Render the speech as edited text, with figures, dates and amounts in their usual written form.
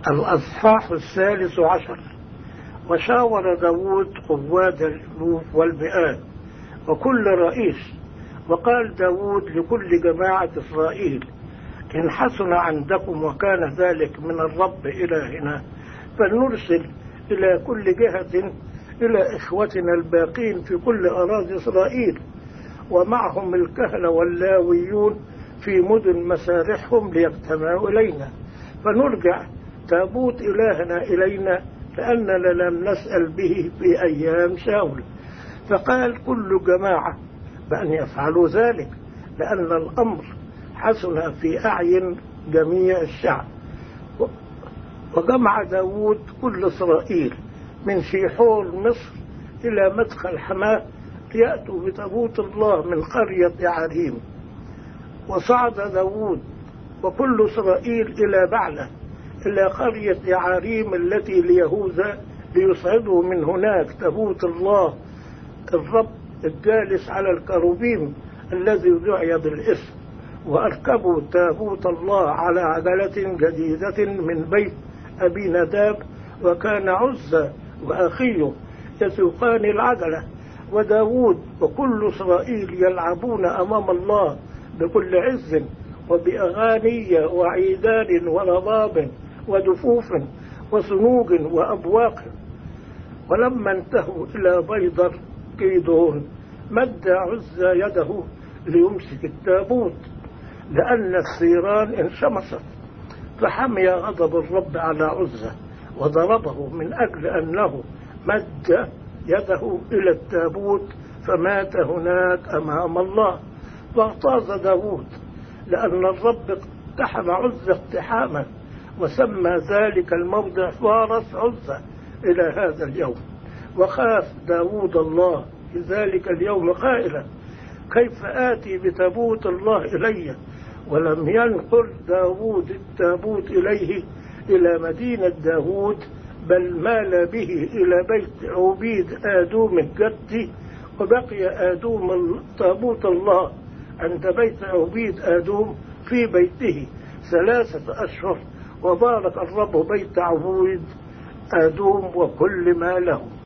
الأصحاح 13. وشاور داود قواد الألوف والمئات وكل رئيس، وقال داود لكل جماعة إسرائيل: إن حسن عندكم وكان ذلك من الرب إلهنا فلنرسل إلى كل جهة إلى إخوتنا الباقين في كل أراضي إسرائيل، ومعهم الكهنة واللاويون في مدن مسارحهم ليجتمعوا إلينا، فنرجع تابوت إلهنا إلينا، لأننا لم نسأل به في أيام شاول. فقال كل جماعة بأن يفعلوا ذلك، لأن الأمر حسن في أعين جميع الشعب. وجمع داود كل إسرائيل من شيحور مصر إلى مدخل حماه ليأتوا بتابوت الله من قرية يعريم. وصعد داود وكل إسرائيل إلى بعلة إلى قرية يعريم التي ليهوذا، ليصعدوا من هناك تابوت الله الرب الجالس على الكروبيم الذي دعي بالاسم. وأركبوا تابوت الله على عجلة جديدة من بيت أبي نداب، وكان عزة وأخيه يسوقان العجلة، وداود وكل إسرائيل يلعبون أمام الله بكل عز وبأغاني وعيدان ورباب ودفوف وصنوج وأبواق. ولما انتهوا إلى بيضر كيدون مد عزة يده ليمسك التابوت، لأن الثيران انشمست، فحمي غضب الرب على عزة وضربه من أجل أنه مد يده إلى التابوت، فمات هناك أمام الله. واغتاظ داود لأن الرب اقتحم عزة اقتحاما، وسمى ذلك الموضع فارس عزة إلى هذا اليوم. وخاف داود الله في ذلك اليوم قائلا: كيف آتي بتابوت الله إلي؟ ولم ينقل داود التابوت إليه إلى مدينة داود، بل مال به إلى بيت عبيد آدوم الجدي. وبقي آدوم تابوت الله عند بيت عبيد آدوم في بيته 3 أشهر. وبارك الرب بيت عبيد آدوم وكل ما له.